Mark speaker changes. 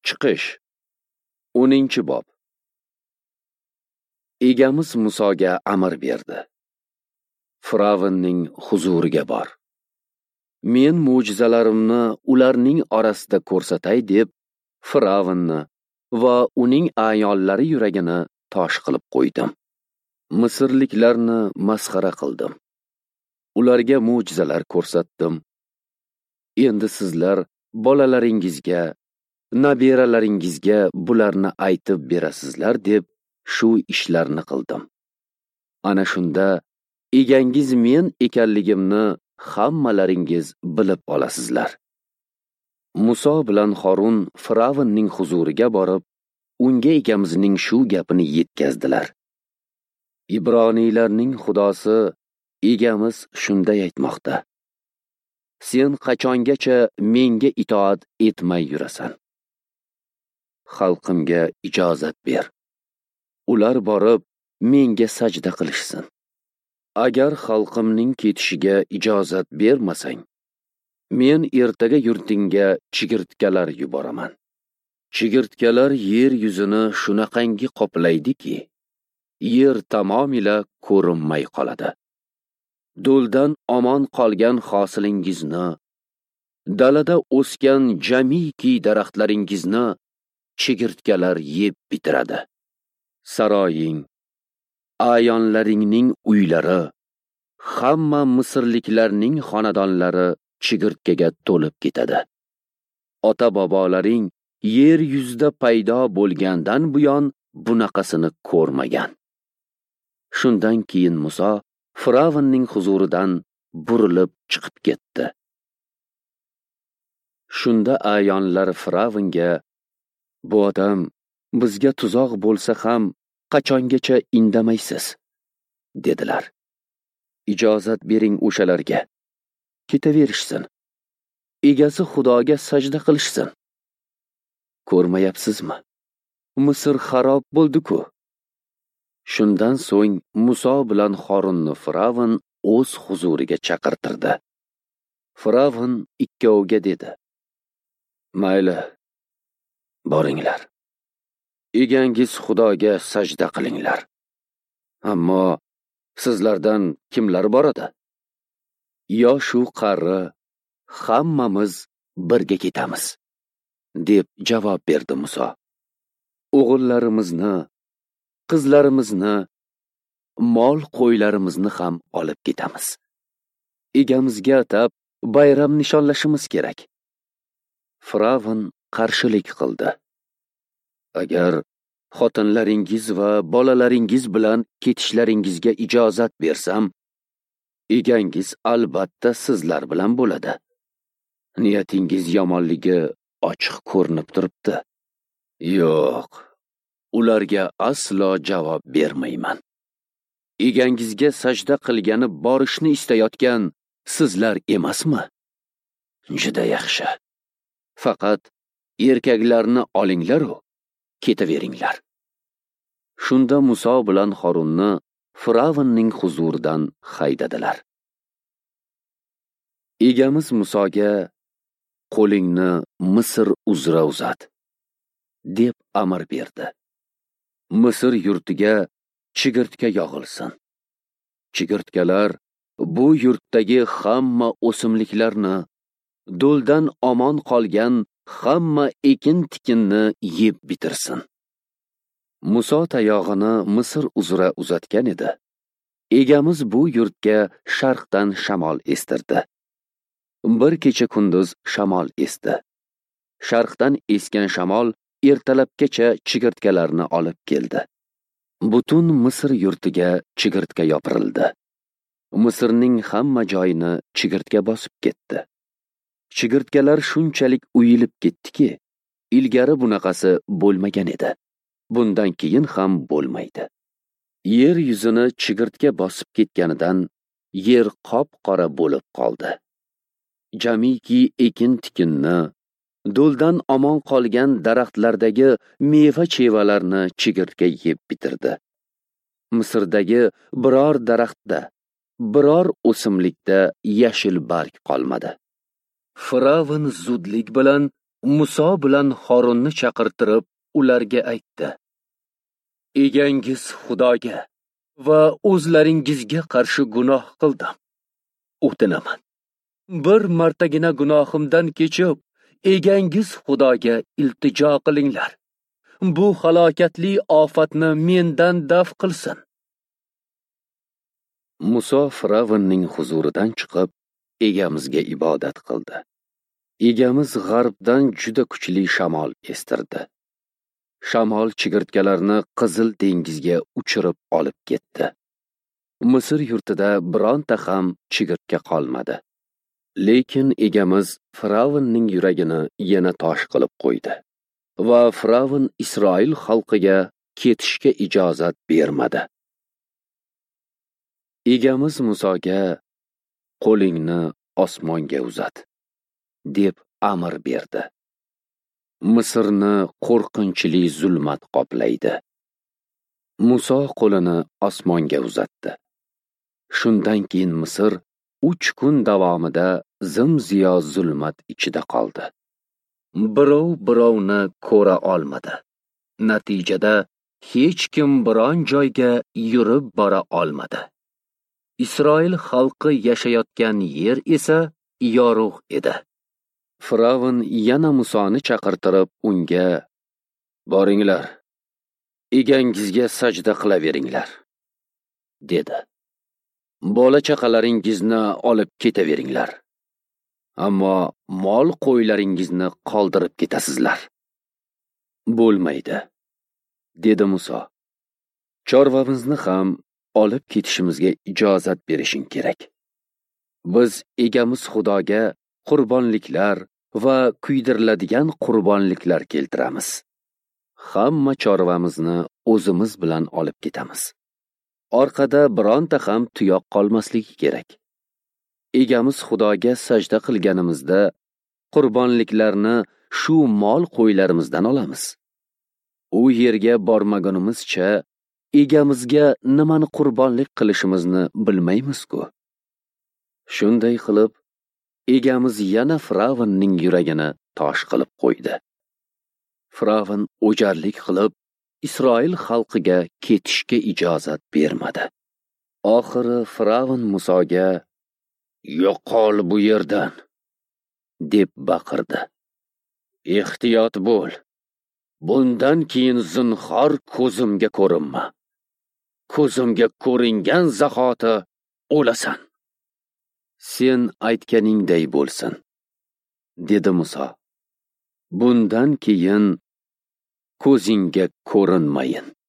Speaker 1: Chiqish 10-bob. Egamiz Musoga amr berdi. Firavnning huzuriga bor. Men mo'jizalarimni ularning orasida ko'rsatay deb Firavnni va uning ayonlari yuragini tosh qilib qo'ydim. Misrliklarni masxara qildim. Ularga mo'jizalar ko'rsatdim. Endi sizlar bolalaringizga, nabiralaringizga bularni aytib berasizlar deb shu ishlarni qildim. Ana shunda egangiz men ekanligimni hammalaringiz bilib olasizlar. Muso bilan Harun Firavnning huzuriga borib, unga egamizning shu gapini yetkazdilar. Ibroniylarning xudosi egamiz shunday aytmoqda: Sen qachongacha menga itoat etmay yurasan? Xalqimga ijozat ber. Ular borib menga sajda qilishsin. Agar xalqimning ketishiga ijozat bermasang, men ertaga yurtingga chigirtkalar yuboraman. Chigirtkalar yer yuzini shunaqangi qoplaydiki, yer tamomila ko'rinmay qoladi. Do'ldan omon qolgan hosilingizni, dalada o'sgan jamiki daraxtlaringizni chigirtkalar yeb bitiradi. Saroying, ayonlaringning uylari, hamma misrliklarning xonadonlari chigirtkaga to'lib ketadi. Ota-bobolaring yer yuzida paydo bo'lgandan buyon bunaqasini ko'rmagan. Shundan keyin Muso Firavnning huzuridan burilib chiqib ketdi. Shunda ayonlar Firavnga: Bu odam bizga tuzoq bo'lsa ham qachongacha indamaysiz? Dedilar. Ijozat bering o'shalarga. Ketaverishsin. Egasi Xudoga sajda qilishsin. Ko'rmayapsizmi? Misr xarob bo'ldi-ku. Shundan so'ng Muso bilan Harunni Firavn o'z huzuriga chaqirtirdi. Firavn ikkoviga dedi: Mayli, boringlar. Egangiz Xudoga sajda qilinglar. Ammo sizlardan kimlar boradi? Yoshu qari hammamiz birga ketamiz, deb javob berdi Muso. O'g'illarimizni, qizlarimizni, mol qo'ylarimizni ham olib ketamiz. Egamizga atab bayram nishonlashimiz kerak. Firavn qarshilik qildi. Agar xotinlaringiz va bolalaringiz bilan ketishlaringizga ijozat bersam, egangiz albatta sizlar bilan bo'ladi. Niyatingiz yomonligi ochiq ko'rinib turibdi. Yo'q, ularga aslo javob bermayman. Egangizga sajda qilgani borishni istayotgan sizlar emasmi? Juda yaxshi. Faqat erkaklarni olinglar-u, ketaveringlar. Shunda Muso bilan Harunni Firavnning huzuridan haydadilar. Egamiz Musoga: Qo'lingni Misr uzra uzat, deb amr berdi. Misr yurtiga chigirtka yog'ilsin. Chigirtkalar bu yurtdagi hamma o'simliklarni, do'ldan omon qolgan hamma ekin-tikinni yeb bitirsin. Muso tayog'ini Misr uzra uzatgan edi. Egamiz bu yurtga sharqdan shamol estirdi. Bir kecha kunduz shamol esdi. Sharqdan esgan shamol ertalabgacha chigirtkalarni olib keldi. Butun Misr yurtiga chigirtka yopirildi. Misrning hamma joyini chigirtka bosib ketdi. Chigirtkalar shunchalik uyilib ketdiki, ilgari bunaqasi bo'lmagan edi. Bundan keyin ham bo'lmaydi. Yer yuzini chigirtka bosib ketganidan yer qop-qora bo'lib qoldi. Jamiki ekin-tikinni, do'ldan omon qolgan daraxtlardagi meva-chevalarni chigirtka yeb bitirdi. Misrdagi biror daraxtda, biror o'simlikda yashil barg qolmadi. Firavn zudlik bilan Muso bilan Horunni chaqirtirib, ularga aytdi: Egangiz Xudoga va o'zlaringizga qarshi gunoh qildim. O'tinaman. Bir martagina gunohimdan kechib, egangiz Xudoga iltijo qilinglar. Bu halokatli ofatni mendan daf qilsin. Muso Firavnning huzuridan chiqib, egamizga ibodat qildi. Egamiz g'arbdan juda kuchli shamol estirdi. Shamol chigirtkalarni Qizil dengizga uchirib olib ketdi. Misr yurtida bironta ham chigirtka qolmadi. Lekin egamiz Firavnning yuragini yana tosh qilib qo'ydi va Firavn Isroil xalqiga ketishga ijozat bermadi. Egamiz Musoga qo'lingni osmonga uzat deb amr berdi. Misrni qo'rqinchli zulmat qoplaydi. Muso qo'lini osmonga uzatdi. Shundan keyin Misr 3 kun davomida zim-ziyo zulmat ichida qoldi. Birov birovni ko'ra olmadi. Natijada hech kim biron joyga yurib bora olmadi. Isroil xalqi yashayotgan yer esa yorug' edi. Firavn yana Musoni chaqirtirib unga: "Boringlar, egangizga sajda qilaveringlar", dedi. "Bola-chaqalaringizni olib ketaveringlar. Ammo mol qo'ylaringizni qoldirib ketasizlar." "Bo'lmaydi", dedi Muso. "Chorvamizni ham olib ketishimizga ijozat berishing kerak. Biz egamiz Xudoga qurbonliklar va kuydiriladigan qurbonliklar keltiramiz. Hamma chorvamizni o'zimiz bilan olib ketamiz. Orqada bironta ham tuyoq qolmasligi kerak. Egamiz Xudoga sajda qilganimizda qurbonliklarni shu mol qo'ylarimizdan olamiz. U yerga bormagunimizcha egamizga nimani qurbonlik qilishimizni bilmaymiz-ku." Shunday qilib, egamiz yana Firavnning yuragini tosh qilib qo'ydi. Firavn o'jarlik qilib, Isroil xalqiga ketishga ijozat bermadi. Oxiri Firavn Musoga: "Yo'qol bu yerdan", deb baqirdi. "Ehtiyot bo'l. Bundan keyin zinhor ko'zimga ko'rinma. Ko'zimga ko'ringan zahoti o'lasan." "Sen aytganingday bo'lsin", dedi Muso. "Bundan keyin ko'zingga ko'rinmayin."